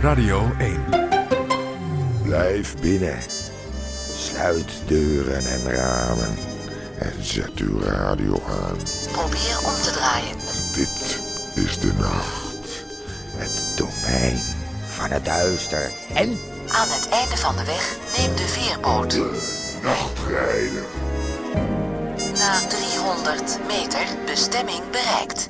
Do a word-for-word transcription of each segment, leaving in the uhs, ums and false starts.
Radio één. Blijf binnen. Sluit deuren en ramen. En zet uw radio aan. Probeer om te draaien. Dit is de nacht. Het domein van het duister. En aan het einde van de weg neem de veerboot. De nachtrijder. Na driehonderd meter bestemming bereikt.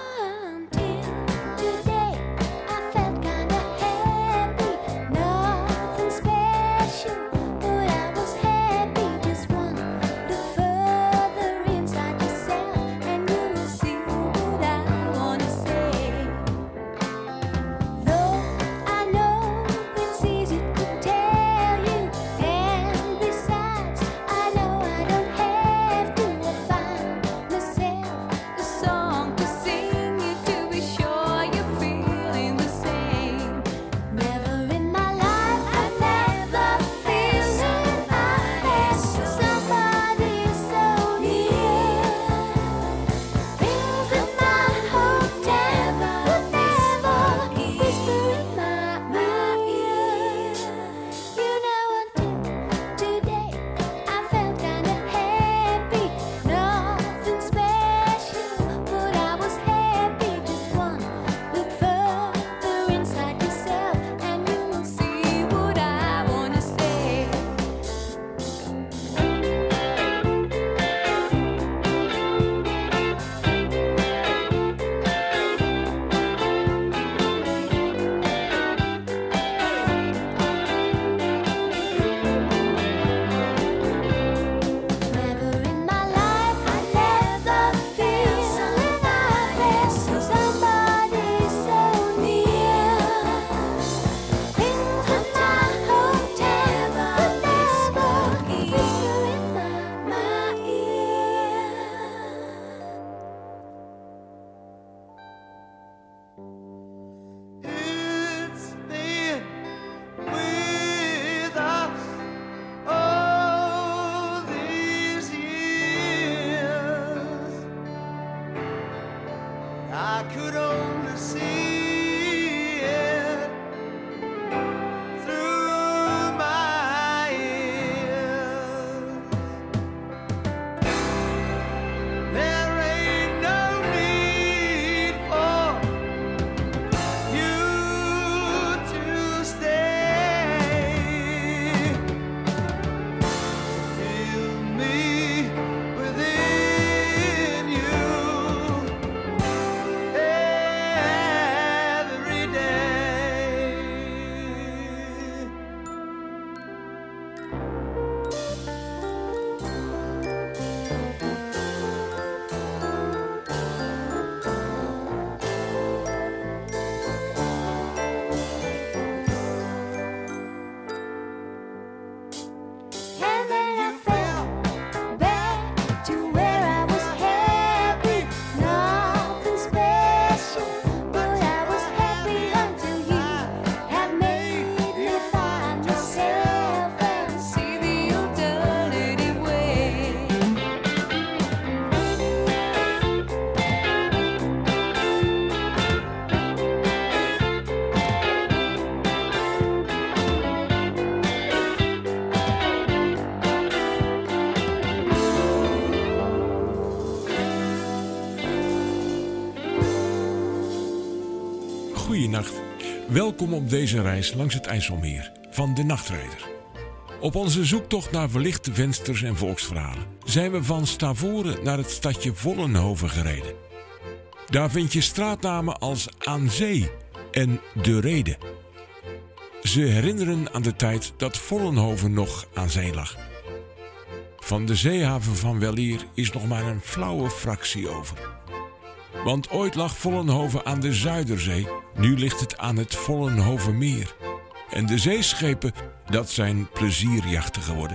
Goeienacht. Welkom op deze reis langs het IJsselmeer van de Nachtrijder. Op onze zoektocht naar verlichte vensters en volksverhalen zijn we van Stavoren naar het stadje Vollenhoven gereden. Daar vind je straatnamen als Aan Zee en De Rede. Ze herinneren aan de tijd dat Vollenhoven nog aan zee lag. Van de zeehaven van Welier is nog maar een flauwe fractie over. Want ooit lag Vollenhoven aan de Zuiderzee, nu ligt het aan het Vollenhovenmeer. En de zeeschepen, dat zijn plezierjachten geworden.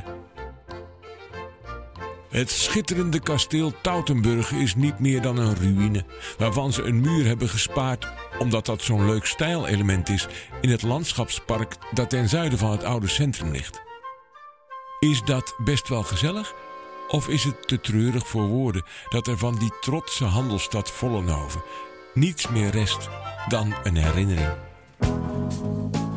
Het schitterende kasteel Tautenburg is niet meer dan een ruïne, waarvan ze een muur hebben gespaard, omdat dat zo'n leuk stijlelement is in het landschapspark dat ten zuiden van het oude centrum ligt. Is dat best wel gezellig? Of is het te treurig voor woorden dat er van die trotse handelsstad Vollenhoven niets meer rest dan een herinnering?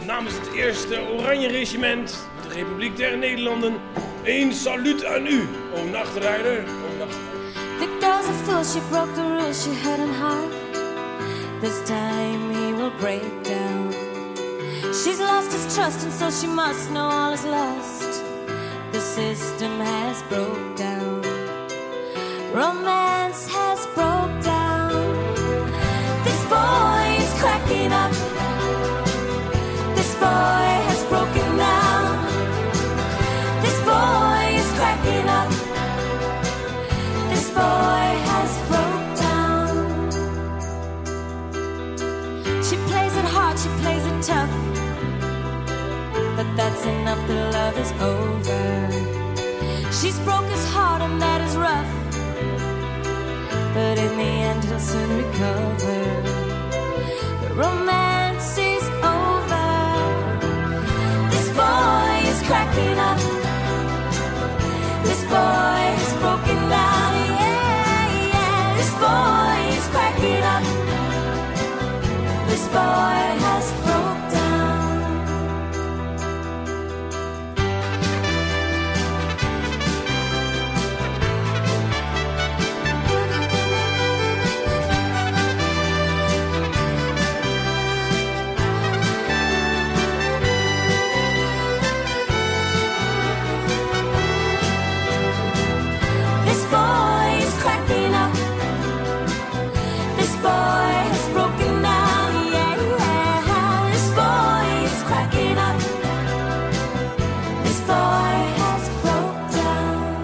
namens het eerste Oranje Regiment, de Republiek der Nederlanden, een saluut aan u, o nachtrijder, o nachtrijder. The girl's a fool, she broke the rules, she hurt him hard. This time he will break down. She's lost his trust and so she must know all is lost. The system has broke down. Romance has broke down. This boy is cracking up. This boy has broken down. This boy is cracking up. This boy has broke down. She plays it hard, she plays it tough, but that's enough, the love is over. She's broke his heart and that is rough, but in the end he'll soon recover. The romance is over. This boy is cracking up. This boy is broken down. Yeah, yeah. This boy is cracking up. This boy has broke down. This boy is cracking up. This boy has broken down. Yeah, yeah. This boy is cracking up. This boy has broke down.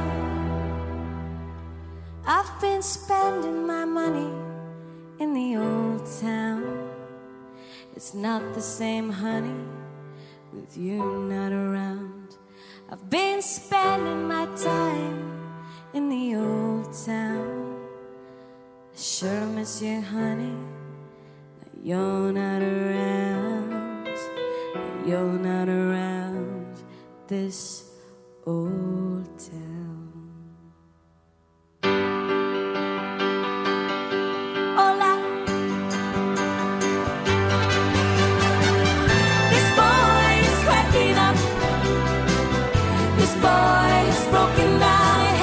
I've been spending my money in the old town. It's not the same, honey, with you not around. I've been spending my time in the old town. I sure miss you, honey. Now you're not around. Now you're not around this old town. Hola. This boy is cracking up. This boy is broken down.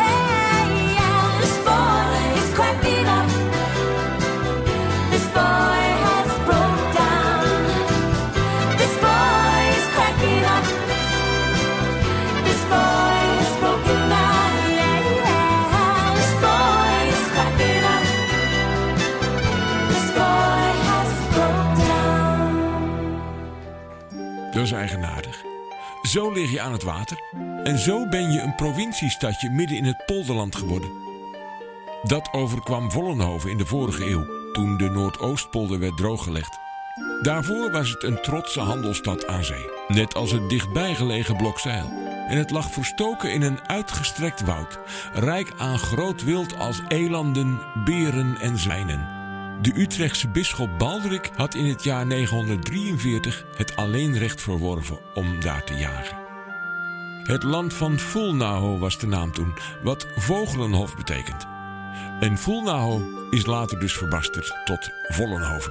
Dat is eigenaardig. Zo lig je aan het water en zo ben je een provinciestadje midden in het polderland geworden. Dat overkwam Vollenhoven in de vorige eeuw, toen de Noordoostpolder werd drooggelegd. Daarvoor was het een trotse handelsstad aan zee, net als het dichtbij gelegen Blokzijl. En het lag verstoken in een uitgestrekt woud, rijk aan groot wild als elanden, beren en zwijnen. De Utrechtse bisschop Baldrik had in het jaar negenhonderddrieënveertig het alleenrecht verworven om daar te jagen. Het land van Fulnaho was de naam toen, wat Vogelenhof betekent. En Fulnaho is later dus verbasterd tot Vollenhoven.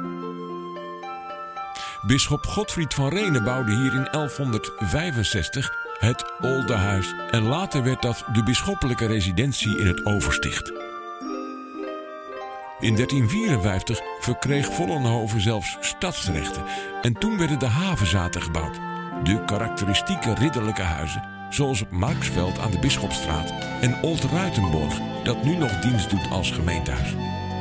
Bisschop Godfried van Renen bouwde hier in elfhonderdvijfenzestig het Oldehuis en later werd dat de bisschoppelijke residentie in het Oversticht. In dertien vierenvijftig verkreeg Vollenhoven zelfs stadsrechten en toen werden de havenzaten gebouwd. De karakteristieke ridderlijke huizen, zoals op Marksveld aan de Bisschopstraat en Old-Ruitenborg, dat nu nog dienst doet als gemeentehuis.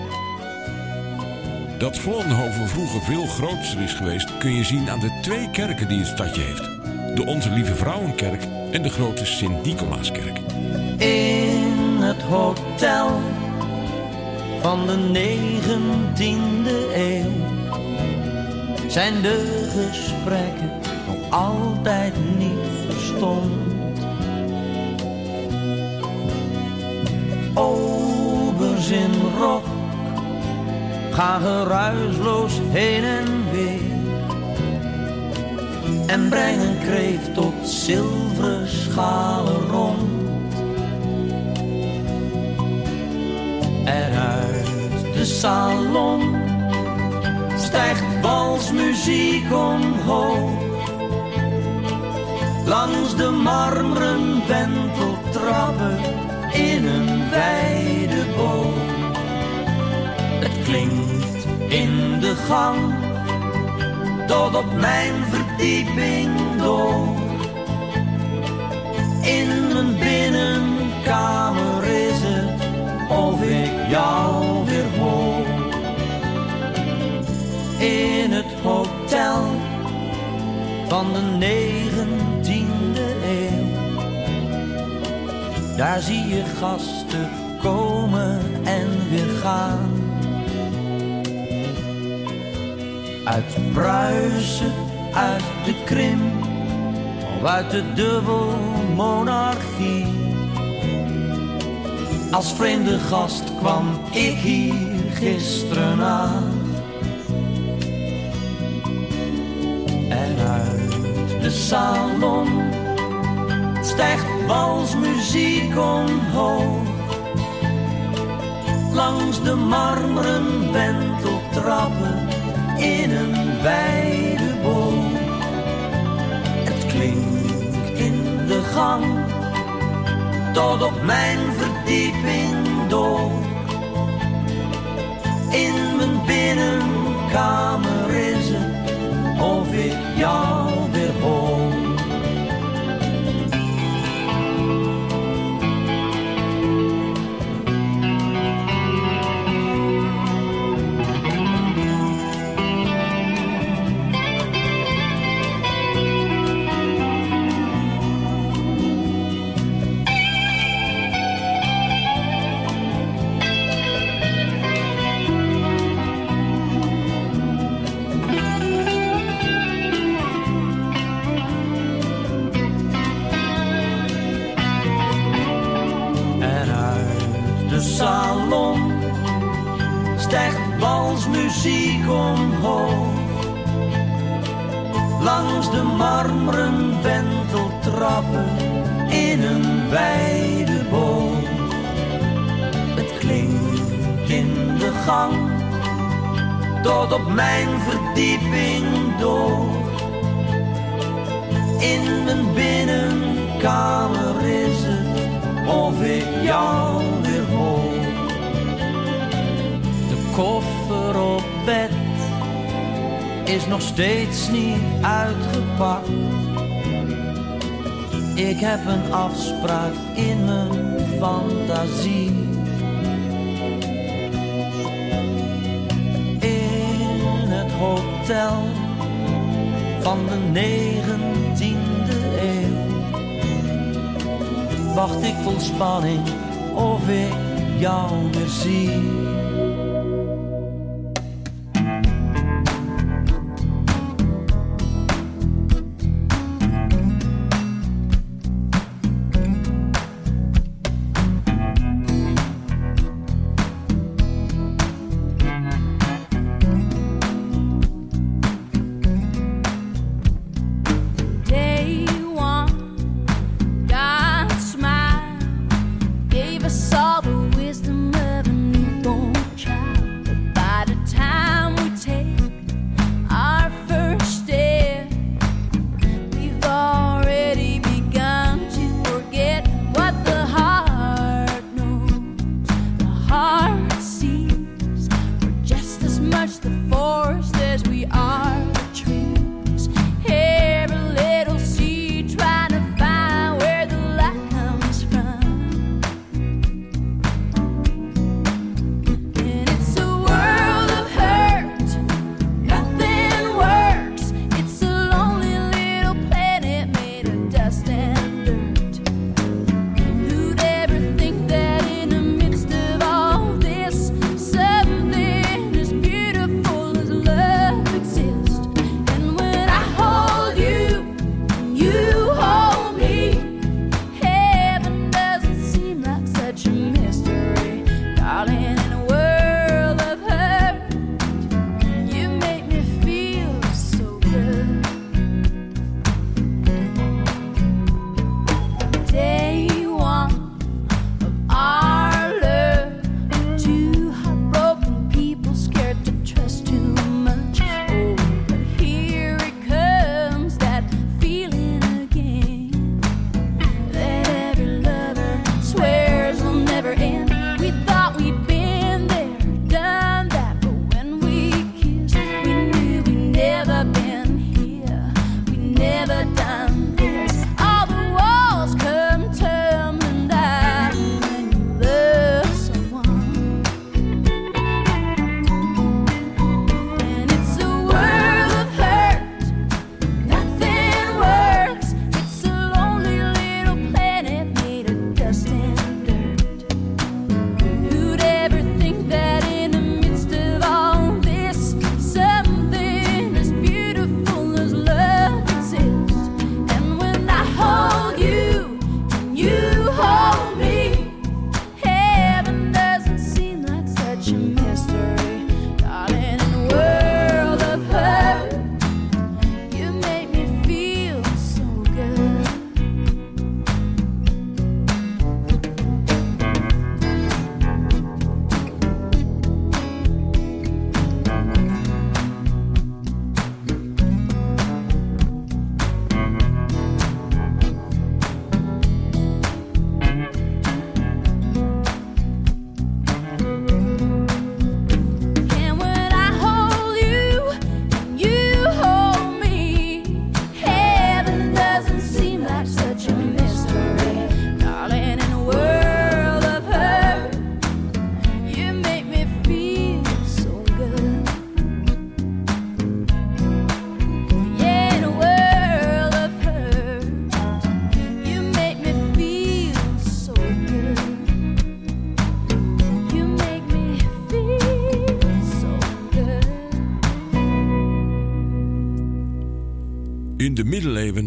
Dat Vollenhoven vroeger veel groter is geweest kun je zien aan de twee kerken die het stadje heeft. De Onze Lieve Vrouwenkerk en de grote Sint-Nicolaaskerk. In het hotel van de negentiende eeuw zijn de gesprekken nog altijd niet verstomd. Obers in rok gaan geruisloos heen en weer en brengen kreeft tot zilveren schalen rond. En uit de salon stijgt walsmuziek omhoog. Langs de marmeren wenteltrappen in een wijde boom. Het klinkt in de gang tot op mijn verdieping door. In mijn binnenkamer is het of ik jou weer hoor. In het hotel van de negentiende eeuw, daar zie je gasten komen en weer gaan. Uit Pruisen, uit de Krim, of uit de dubbelmonarchie. Als vreemde gast kwam ik hier gisteren aan. En uit de salon stijgt walsmuziek omhoog. Langs de marmeren wenteltrappen in een wijde boom. Het klinkt in de gang tot op mijn verdieping door. In mijn binnenkamer is het of ik jou weer hoor. Salon stijgt walsmuziek omhoog. Langs de marmeren wenteltrappen in een wijde boom. Het klinkt in de gang tot op mijn verdieping door. In mijn binnenkamer is het of ik jou weer hoor. De koffer op bed is nog steeds niet uitgepakt. Ik heb een afspraak in mijn fantasie. In het hotel van de negentiende eeuw wacht ik vol spanning of ik jou weer zie. All the wisdom of a newborn.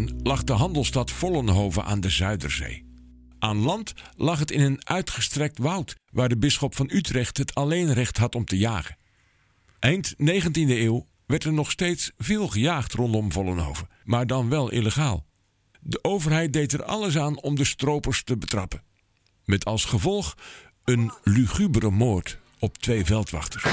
oosten lag de handelsstad Vollenhoven aan de Zuiderzee. Aan land lag het in een uitgestrekt woud, waar de bisschop van Utrecht het alleenrecht had om te jagen. Eind negentiende eeuw werd er nog steeds veel gejaagd rondom Vollenhoven, maar dan wel illegaal. De overheid deed er alles aan om de stropers te betrappen. Met als gevolg een lugubere moord op twee veldwachters.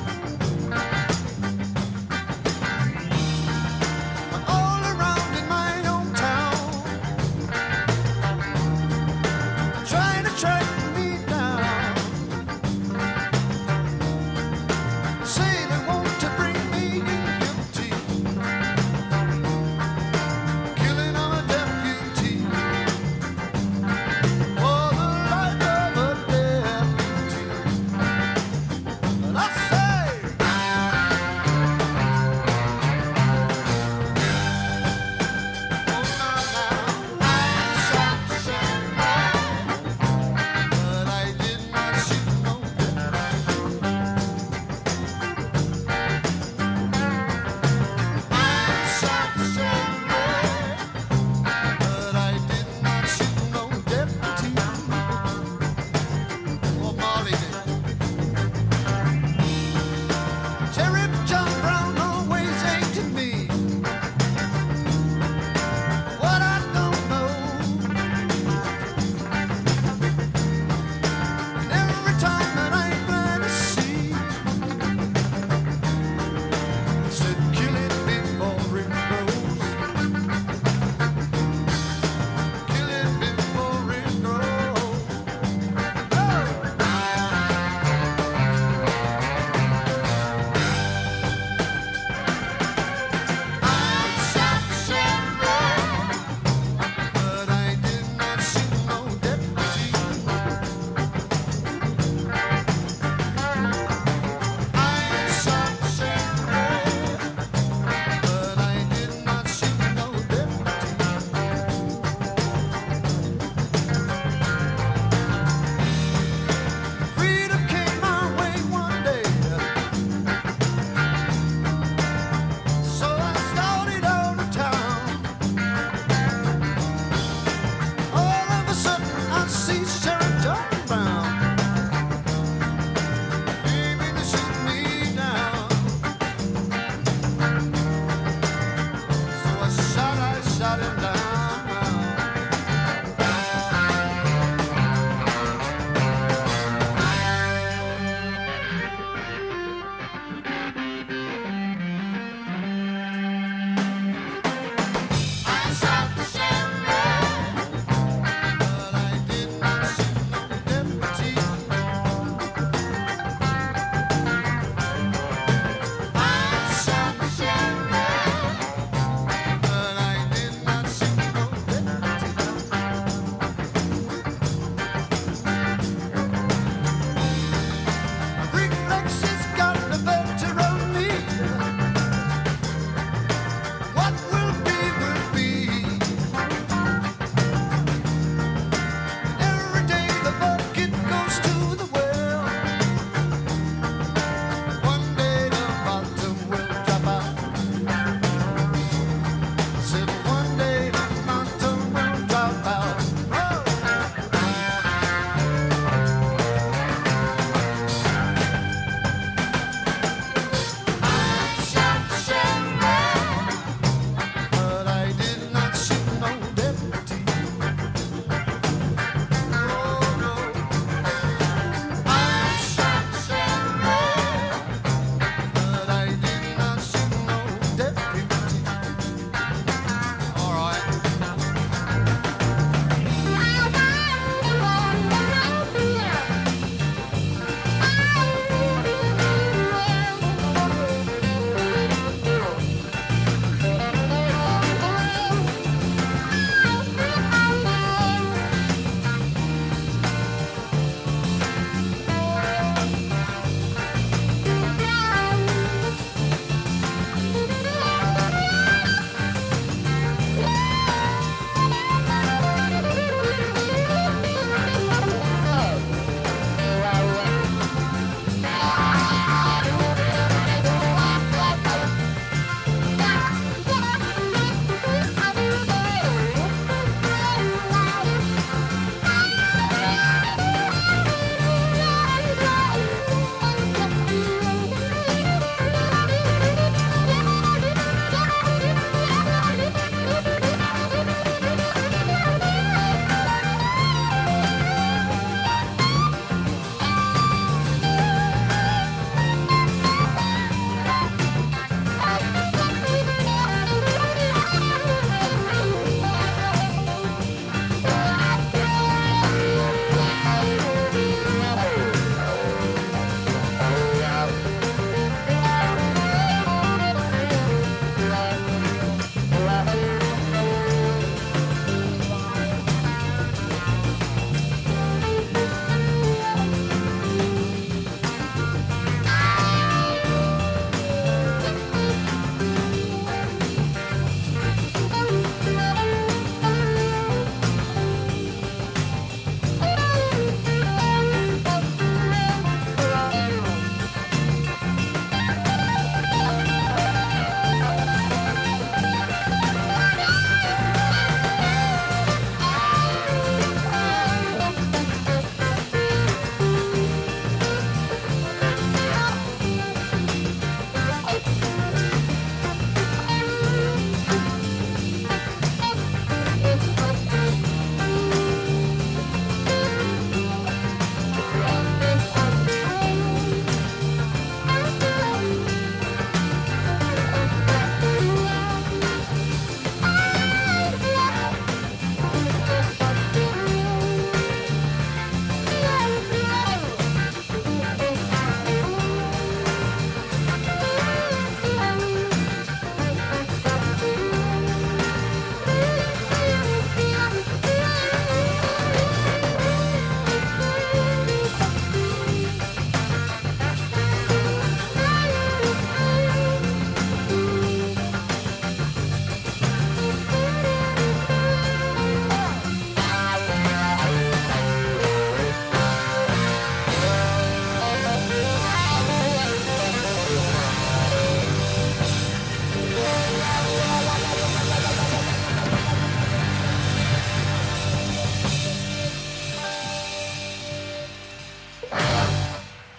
All around in my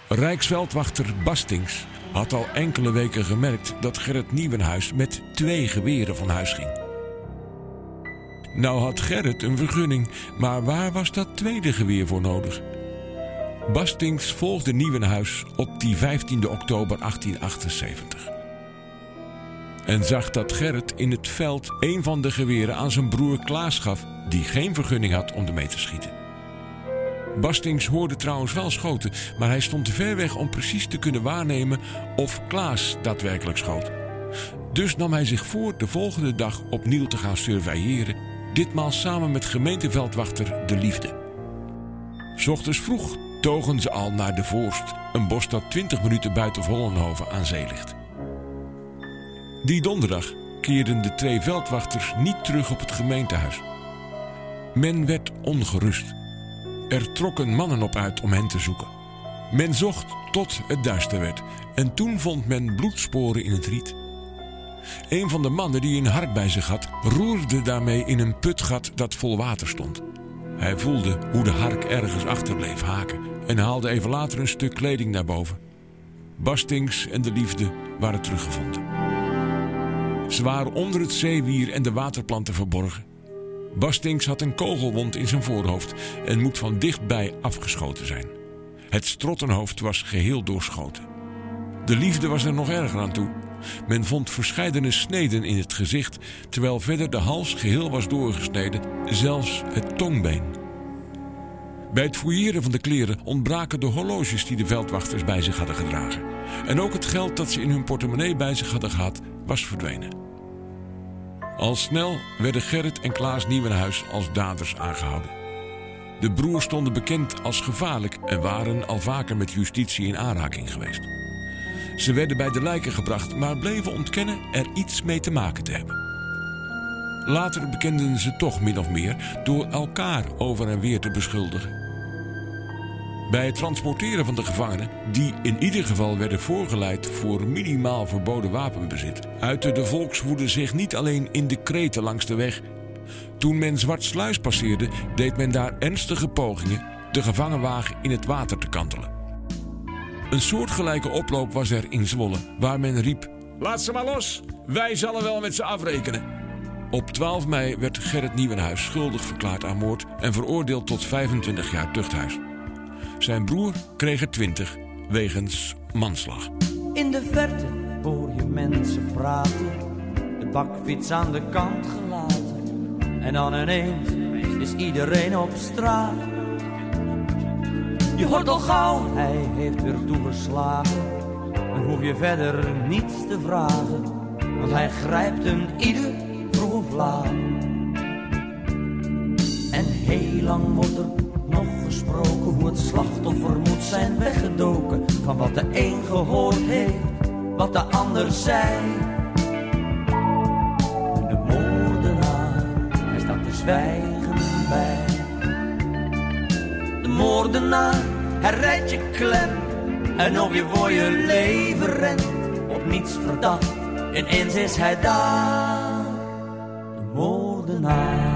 Rijksveldwachter Bastings had al enkele weken gemerkt dat Gerrit Nieuwenhuis met twee geweren van huis ging. Nou had Gerrit een vergunning, maar waar was dat tweede geweer voor nodig? Bastings volgde Nieuwenhuis op die vijftiende oktober achttienhonderdachtenzeventig en zag dat Gerrit in het veld een van de geweren aan zijn broer Klaas gaf, die geen vergunning had om ermee te schieten. Bastings hoorde trouwens wel schoten, maar hij stond te ver weg om precies te kunnen waarnemen of Klaas daadwerkelijk schoot. Dus nam hij zich voor de volgende dag opnieuw te gaan surveilleren, ditmaal samen met gemeenteveldwachter De Liefde. 'S Ochtends vroeg togen ze al naar de Voorst, een bos dat twintig minuten buiten Vollenhoven aan zee ligt. Die donderdag keerden de twee veldwachters niet terug op het gemeentehuis. Men werd ongerust. Er trokken mannen op uit om hen te zoeken. Men zocht tot het duister werd en toen vond men bloedsporen in het riet. Een van de mannen die een hark bij zich had, roerde daarmee in een putgat dat vol water stond. Hij voelde hoe de hark ergens achter bleef haken en haalde even later een stuk kleding naar boven. Bastings en De Liefde waren teruggevonden. Ze waren onder het zeewier en de waterplanten verborgen. Bastings had een kogelwond in zijn voorhoofd en moet van dichtbij afgeschoten zijn. Het strottenhoofd was geheel doorschoten. De Liefde was er nog erger aan toe. Men vond verscheidene sneden in het gezicht, terwijl verder de hals geheel was doorgesneden, zelfs het tongbeen. Bij het fouilleren van de kleren ontbraken de horloges die de veldwachters bij zich hadden gedragen. En ook het geld dat ze in hun portemonnee bij zich hadden gehad, was verdwenen. Al snel werden Gerrit en Klaas Nieuwenhuis als daders aangehouden. De broers stonden bekend als gevaarlijk en waren al vaker met justitie in aanraking geweest. Ze werden bij de lijken gebracht, maar bleven ontkennen er iets mee te maken te hebben. Later bekenden ze toch min of meer door elkaar over en weer te beschuldigen. Bij het transporteren van de gevangenen, die in ieder geval werden voorgeleid voor minimaal verboden wapenbezit, uitte de volkswoede zich niet alleen in de kreten langs de weg. Toen men Zwartsluis passeerde, deed men daar ernstige pogingen de gevangenwagen in het water te kantelen. Een soortgelijke oploop was er in Zwolle, waar men riep: "Laat ze maar los, wij zullen wel met ze afrekenen." Op twaalf mei werd Gerrit Nieuwenhuis schuldig verklaard aan moord en veroordeeld tot vijfentwintig jaar tuchthuis. Zijn broer kreeg er twintig, wegens manslag. In de verte hoor je mensen praten, de bakfiets aan de kant gelaten. En dan ineens is iedereen op straat. Je hoort al gauw, hij heeft weer toegeslagen. Dan hoef je verder niets te vragen, want hij grijpt hem ieder vroeg of laat. En heel lang wordt er nog gesproken hoe het slachtoffer moet zijn weggedoken. Van wat de een gehoord heeft, wat de ander zei. En de moordenaar, hij staat te zwijgen bij. De moordenaar, hij rijdt je klem. En of je voor je leven rent, op niets verdacht, ineens is hij daar. De moordenaar.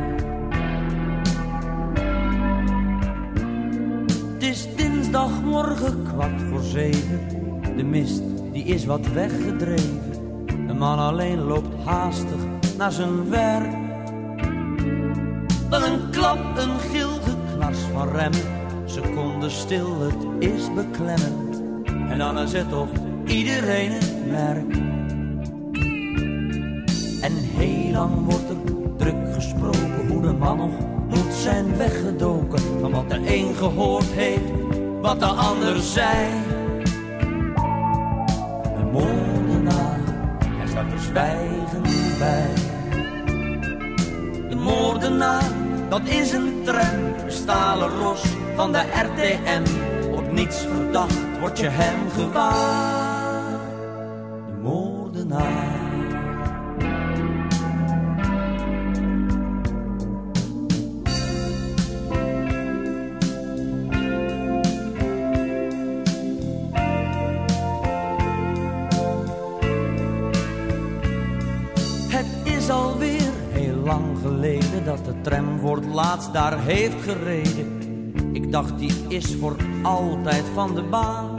Het is dinsdagmorgen kwart voor zeven. De mist die is wat weggedreven. De man alleen loopt haastig naar zijn werk. Dan een klap, een gil, geknars van remmen. Seconde stil, het is beklemmend. En dan is het of iedereen het merkt. En heel lang wordt er druk gesproken hoe de man nog moet zijn weggedoken. Van wat de een gehoord heeft, wat de ander zei. De moordenaar, hij staat er zwijgen bij. De moordenaar, dat is een tram, een stalen ros van de R T M. Op niets verdacht word je hem gewaar. De moordenaar. Dat de tram voor het laatst daar heeft gereden. Ik dag die is voor altijd van de baan.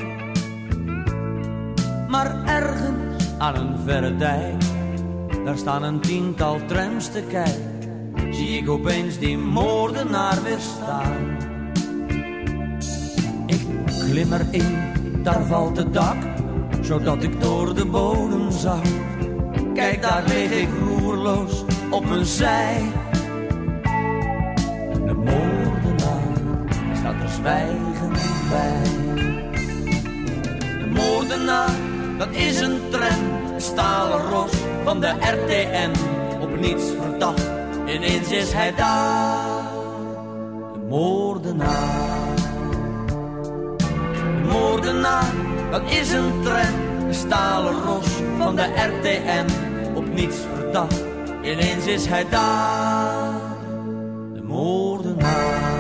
Maar ergens aan een verre dijk, daar staan een tiental trams te kijken, zie ik opeens die moordenaar weer staan. Ik klim erin, daar valt het dak, zodat ik door de bodem zak. Kijk, daar lig ik roerloos op mijn zij. De moordenaar staat er zwijgend bij. De moordenaar, dat is een tram, een stalen ros van de R T M. Op niets verdacht, ineens is hij daar. De moordenaar. De moordenaar, dat is een tram, een stalen ros van de R T M. Op niets verdacht, ineens is hij daar. De moordenaar.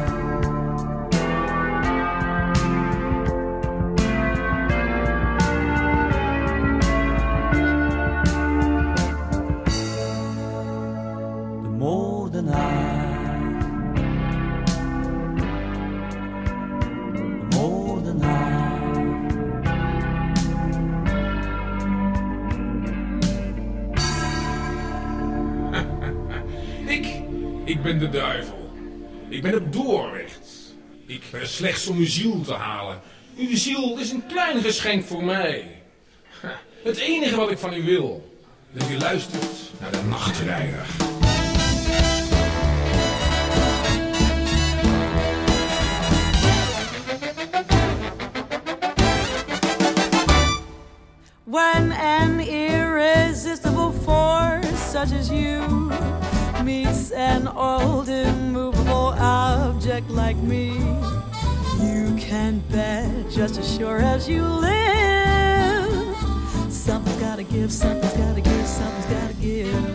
De moordenaar. De moordenaar. Ik ben de duivel. Ik ben het doorrecht. Ik ben slechts om uw ziel te halen. Uw ziel is een klein geschenk voor mij. Het enige wat ik van u wil, is dat u luistert naar de Nachtrijder. When an irresistible force such as you meets an old immovable object like me, you can bet just as sure as you live, something's gotta give, something's gotta give, something's gotta give.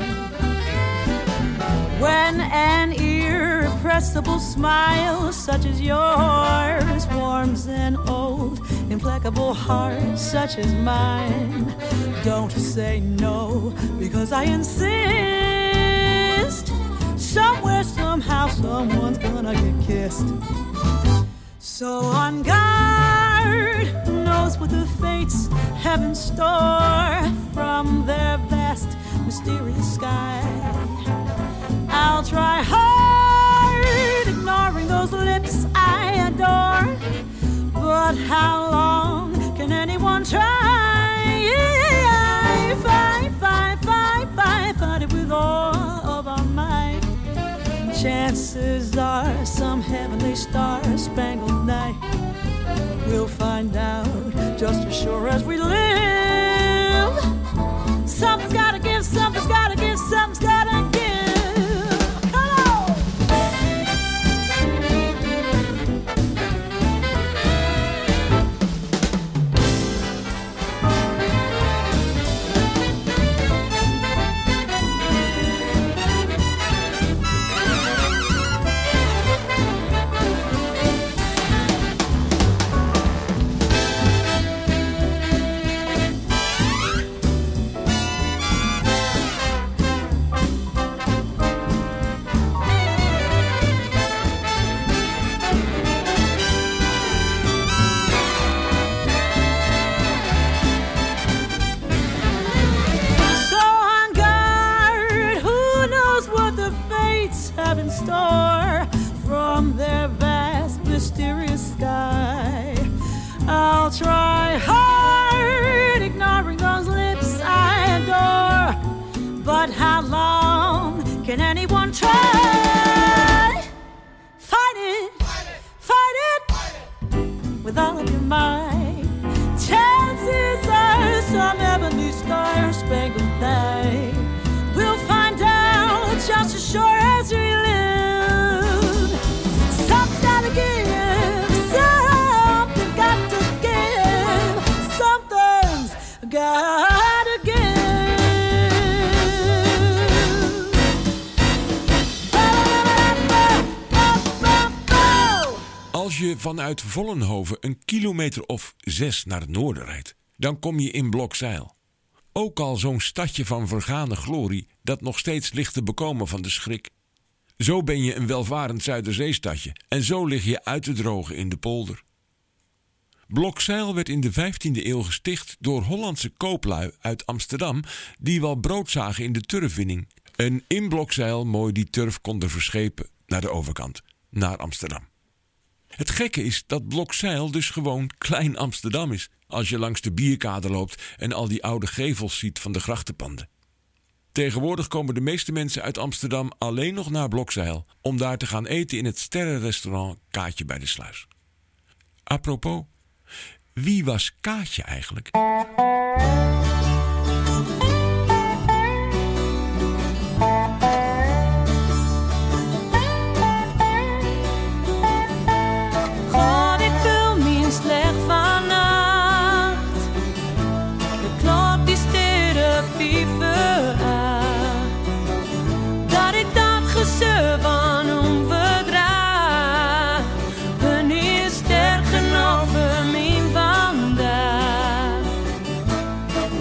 When an irrepressible smile such as yours warms an old implacable heart such as mine, don't say no, because I insist. Somewhere, somehow, someone's gonna get kissed. So on guard, who knows what the fates have in store from their vast, mysterious sky. I'll try hard, ignoring those lips I adore, but how long can anyone try? Yeah, fight, fight, fight, fight, fight it with all of our might. Chances are some heavenly star-spangled night we'll find out just as sure as we live. Something's gotta give, something's gotta give, something's gotta give. Try hard, ignoring those lips I adore, but how long can anyone try? Fight it, fight it, with all of your might. Chances are some heavenly star-spangled night we'll find out just as sure as we live. Something's gotta give, something's got to gotta give. Als je vanuit Vollenhoven een kilometer of zes naar het noorden rijdt, dan kom je in Blokzijl. Ook al zo'n stadje van vergane glorie dat nog steeds ligt te bekomen van de schrik. Zo ben je een welvarend Zuiderzeestadje en zo lig je uit te drogen in de polder. Blokzijl werd in de vijftiende eeuw gesticht door Hollandse kooplui uit Amsterdam die wel brood zagen in de turfwinning en in Blokzijl mooi die turf konden verschepen naar de overkant, naar Amsterdam. Het gekke is dat Blokzijl dus gewoon Klein Amsterdam is als je langs de Bierkade loopt en al die oude gevels ziet van de grachtenpanden. Tegenwoordig komen de meeste mensen uit Amsterdam alleen nog naar Blokzijl om daar te gaan eten in het sterrenrestaurant Kaatje bij de Sluis. Apropos, wie was Kaatje eigenlijk? God, ik voel me slecht vannacht. De klok die stierf vieven uit. Dat ik dat gezeur van onverdraag. Ben niet sterk genoeg voor mij vandaag.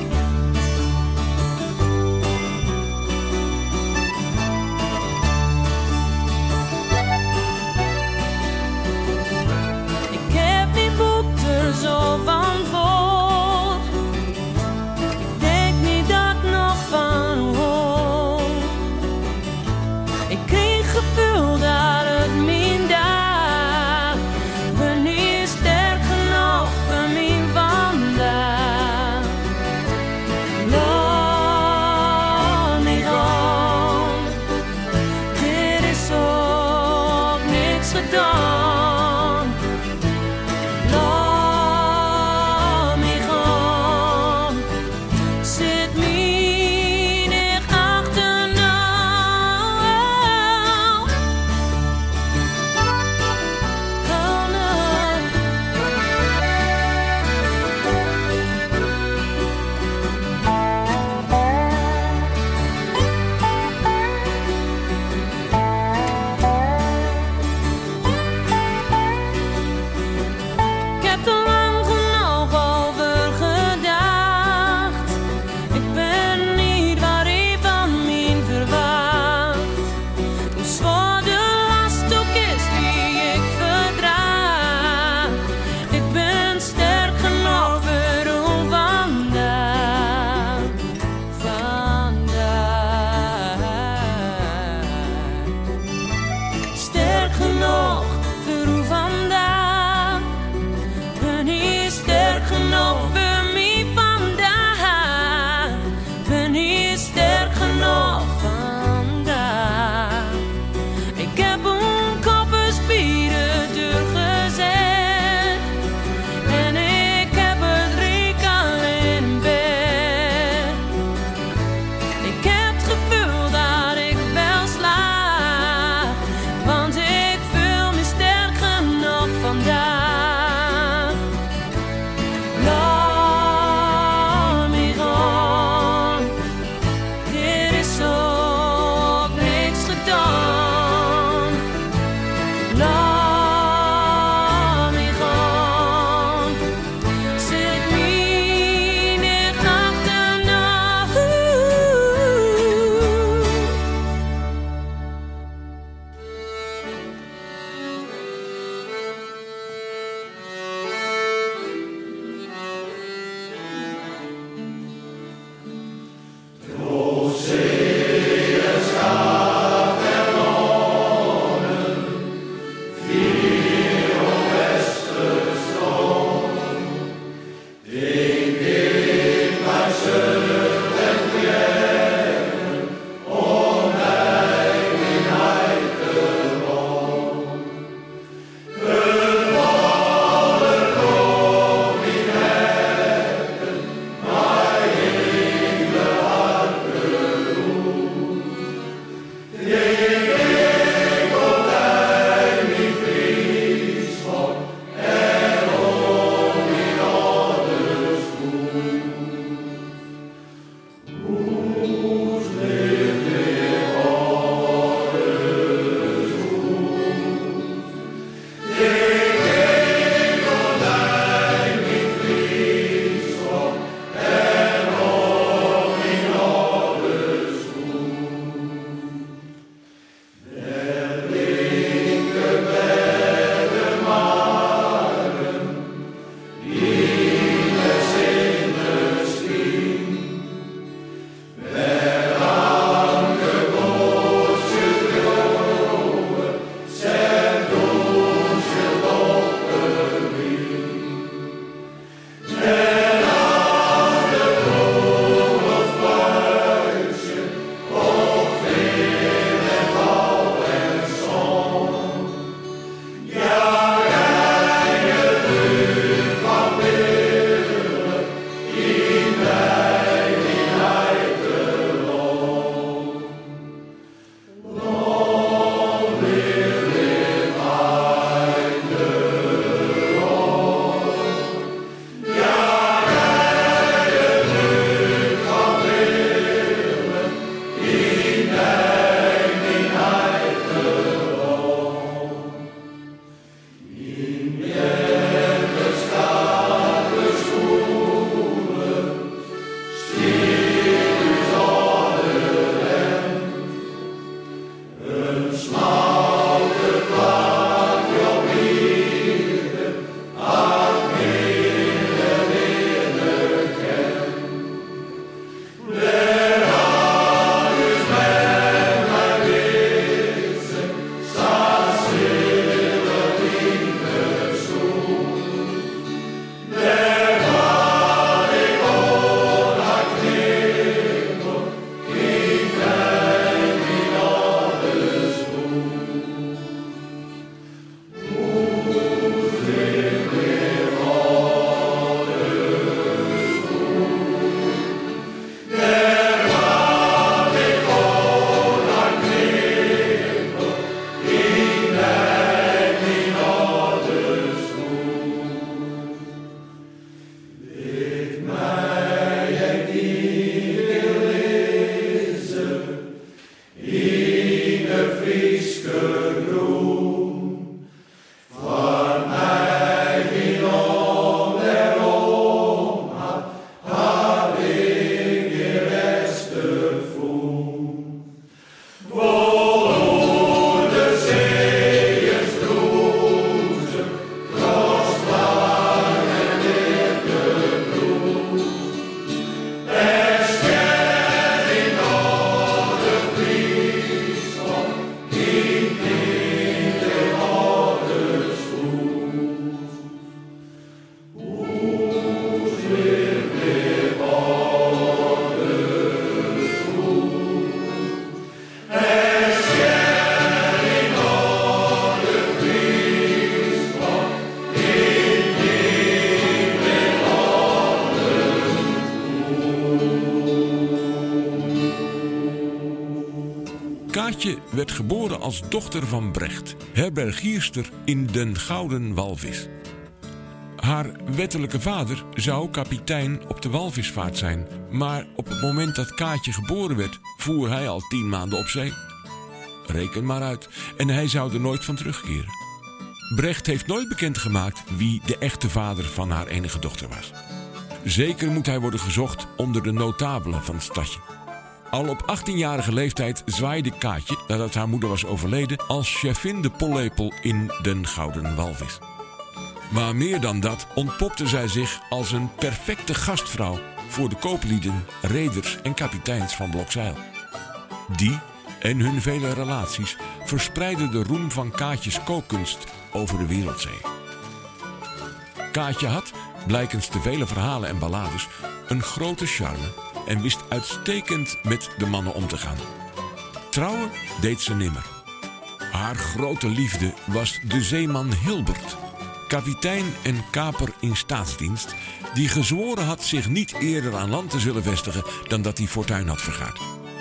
Kaatje werd geboren als dochter van Brecht, herbergierster in Den Gouden Walvis. Haar wettelijke vader zou kapitein op de walvisvaart zijn, maar op het moment dat Kaatje geboren werd, voer hij al tien maanden op zee. Reken maar uit, en hij zou er nooit van terugkeren. Brecht heeft nooit bekendgemaakt wie de echte vader van haar enige dochter was. Zeker moet hij worden gezocht onder de notabelen van het stadje. Al op achttienjarige leeftijd zwaaide Kaatje, nadat haar moeder was overleden, als chefin de pollepel in Den Gouden Walvis. Maar meer dan dat ontpopte zij zich als een perfecte gastvrouw voor de kooplieden, reders en kapiteins van Blokzeil. Die en hun vele relaties verspreidden de roem van Kaatjes kookkunst over de wereldzee. Kaatje had, blijkens de vele verhalen en ballades, een grote charme en wist uitstekend met de mannen om te gaan. Trouwen deed ze nimmer. Haar grote liefde was de zeeman Hilbert, kapitein en kaper in staatsdienst, die gezworen had zich niet eerder aan land te zullen vestigen dan dat hij fortuin had vergaard.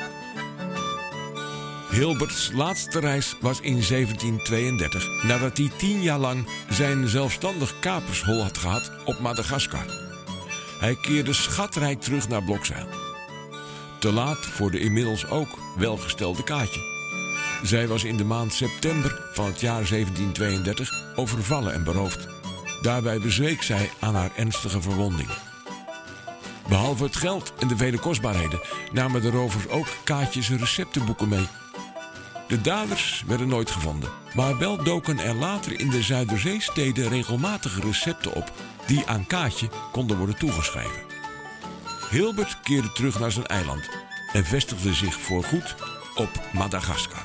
Hilberts laatste reis was in zeventien tweeëndertig, nadat hij tien jaar lang zijn zelfstandig kapershol had gehad op Madagaskar. Hij keerde schatrijk terug naar Blokzeil. Te laat voor de inmiddels ook welgestelde Kaatje. Zij was in de maand september van het jaar zeventien tweeëndertig overvallen en beroofd. Daarbij bezweek zij aan haar ernstige verwondingen. Behalve het geld en de vele kostbaarheden namen de rovers ook Kaatjes receptenboeken mee. De daders werden nooit gevonden, maar wel doken er later in de Zuiderzeesteden regelmatige recepten op die aan Kaatje konden worden toegeschreven. Hilbert keerde terug naar zijn eiland en vestigde zich voorgoed op Madagaskar.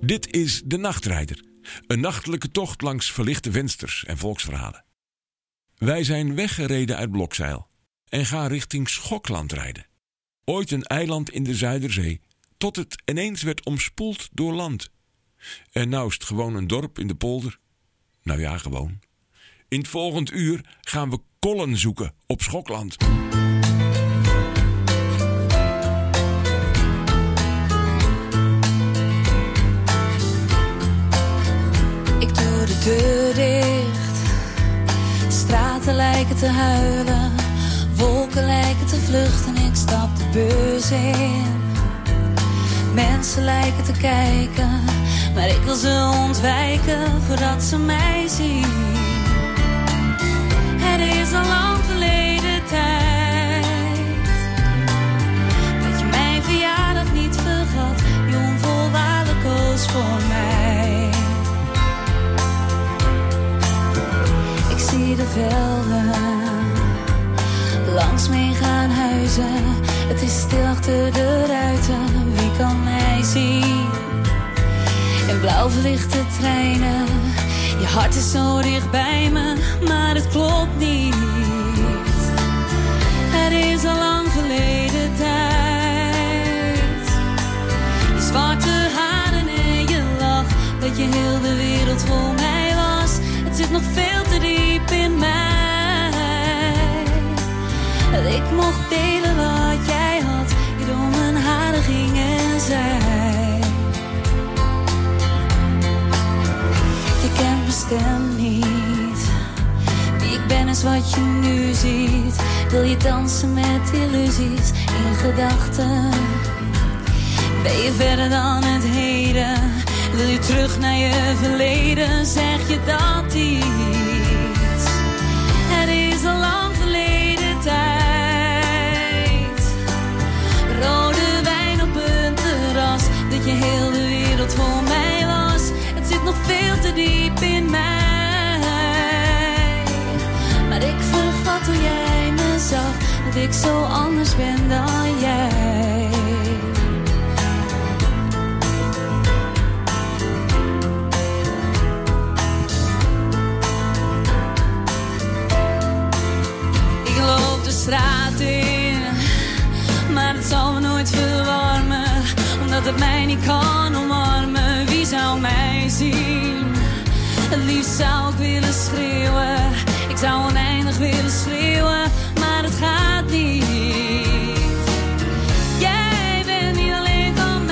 Dit is De Nachtrijder, een nachtelijke tocht langs verlichte vensters en volksverhalen. Wij zijn weggereden uit Blokzeil en gaan richting Schokland rijden. Ooit een eiland in de Zuiderzee, tot het ineens werd omspoeld door land. En nou is het gewoon een dorp in de polder. Nou ja, gewoon. In het volgend uur gaan we kollen zoeken op Schokland. Ik doe de deur dicht. Straten lijken te huilen. Wolken lijken te vluchten. Ik stap de bus in. Mensen lijken te kijken. Maar ik wil ze ontwijken voordat ze mij zien. Het is al lang verleden tijd dat je mijn verjaardag niet vergat. Je onvoorwaardelijk koos voor mij. Ik zie de velden langs me gaan huizen. Het is stil achter de ruiten. Wie kan mij zien? In blauw verlichte treinen. Je hart is zo dicht bij me, maar het klopt niet. Het is al lang verleden tijd. Je zwarte haren en je lach, dat je heel de wereld voor mij was. Het zit nog veel te diep in mij. Dat ik mocht delen wat jij had, je door mijn haren ging en zei. Je kent mijn stem niet. Wie ik ben is wat je nu ziet. Wil je dansen met illusies in gedachten? Ben je verder dan het heden? Wil je terug naar je verleden? Zeg je dat iets? Het is al lang verleden tijd. Rode wijn op een terras, dat je heel de wereld voor mij was. Het zit nog veel te diep in mij. Maar ik vergat hoe jij me zag, dat ik zo anders ben dan jij. Ik loop de straat in, maar het zal me nooit verwarmen, omdat het mij niet kan omarmen. Wie zou mij zien? Het liefst zou ik willen schreeuwen. Ik zou oneindig willen schreeuwen, maar het gaat niet. Jij bent niet alleen van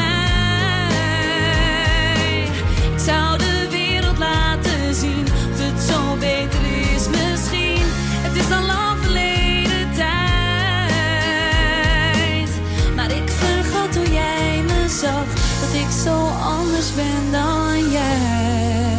mij. Ik zou de wereld laten zien of het zo beter is misschien. Het is al lang verleden tijd. Maar ik vergat hoe jij me zag, dat ik zo anders ben dan jij.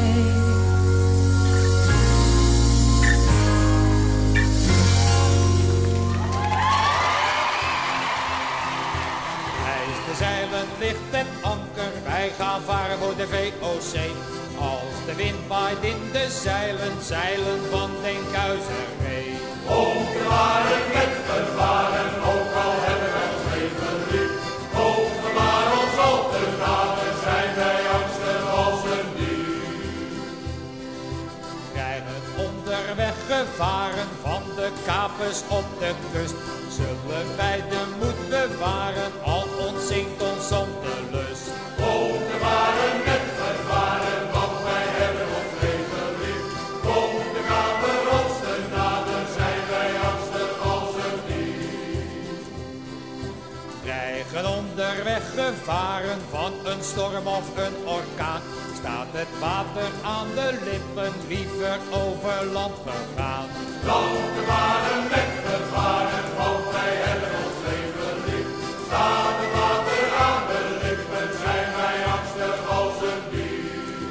Zeilen ligt het anker, wij gaan varen voor de V O C. Als de wind waait in de zeilen, zeilen van Denkhuizervee. Hoog varen met gevaren, ook al hebben we ons leven lief. Hoog maar ons op te dragen, zijn wij angstig als een dief. Krijgen onderweg gevaren van de kapers op de kust. Zullen wij de moed bewaren, al ontzinkt ons om de lust. Hoog varen met gevaren, want wij hebben ons leven lief. Hoog de kaper ons te naden, zijn wij angstig als een dief. Krijgen onderweg gevaren van een storm of een orkaan. Staat het water aan de lippen, liever over land gegaan. Hoog varen met gevaren, want wij hebben ons leven lief. Staat het water aan de lippen, zijn wij angstig als een dief.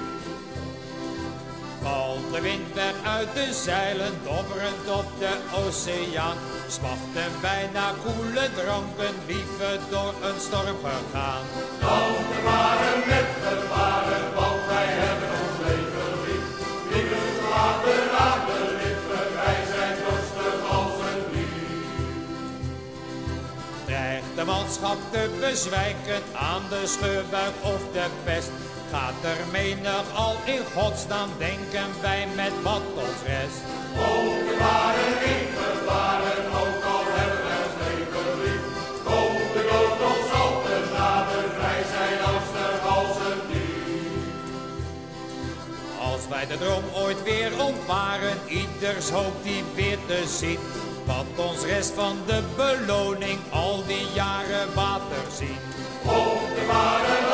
Valt de wind weg uit de zeilen, dobberend op de oceaan. Smachten wij naar koele dranken, liever door een storm gegaan. Hoog varen met gevaren, want wij hebben ons leven lief. Liever het water aan de lippen, wij zijn dorstig als een dief. Dreigt de manschap te bezwijken aan de scheurbuik of de pest. Gaat er menig al in godsnaam, denken wij met wat ons rest. Ook de waren in gevaren, ook al hebben wij ons leven lief. Kom de dood ons altijd nader, vrij zijn angstig als een dief. Als wij de droom ooit weer ontwaren, ieders hoop die weer te zien. Wat ons rest van de beloning, al die jaren water zien. Ook de waren